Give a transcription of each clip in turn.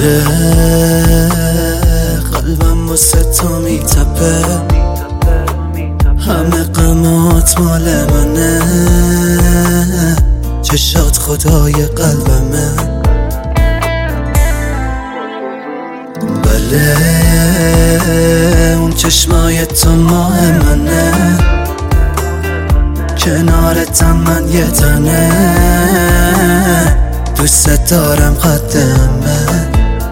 بله قلبم واسه تو میتپه، همه غمات مال منه، چشات خدای قلبمه. بله اون چشمای تو ماه منه، کنارتم من یه تنه، دوست دارم قدمه.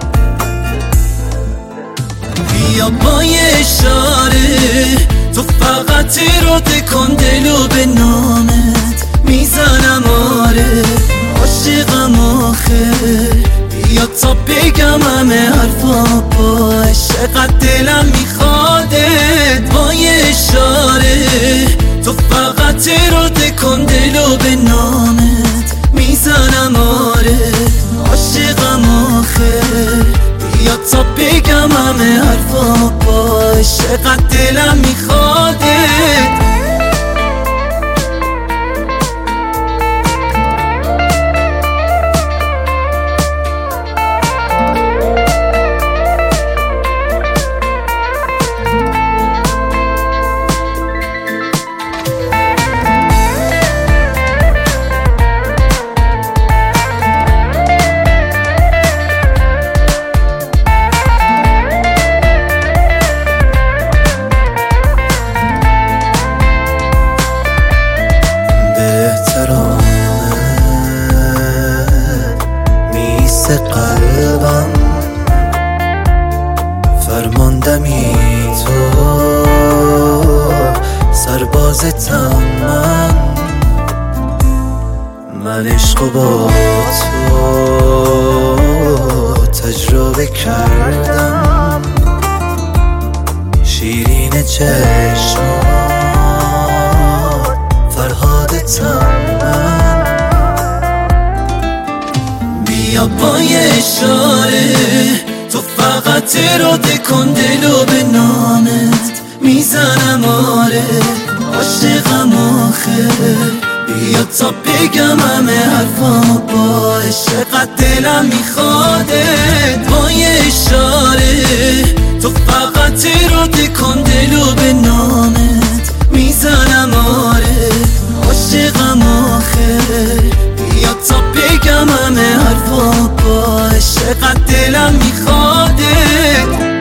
بیا با یه اشاره تو فقط اراده کن، دلو به نامت میزنم آره، عاشقم آخه. بیا تا بگم همه حرفا باش، چقدر دلم میخوادت. با یه اشاره تو فقط اراده کن، دلو به نامت میزنم آره، عاشقم آخه. بیا تا بگم همه حرفا باش، چقدر دلم میخوادت. قلبم فرماندمی تو، سربازتم من عشق با تو تجربه کردم، شیرین چشمات فرهادتم من. بیا با یه اشاره تو فقط اراده کن، دلو به نامت میزنم آره، عاشقم آخه. بیا تا بگم همه حرفا باش، چقدر دلم میخوادت. با یه اشاره تو فقط اراده کن، دلو به نامت میزنم آره، عاشقم آخه. بیا تا بگم همه حرفا باش، چقدر دلم میخوادت.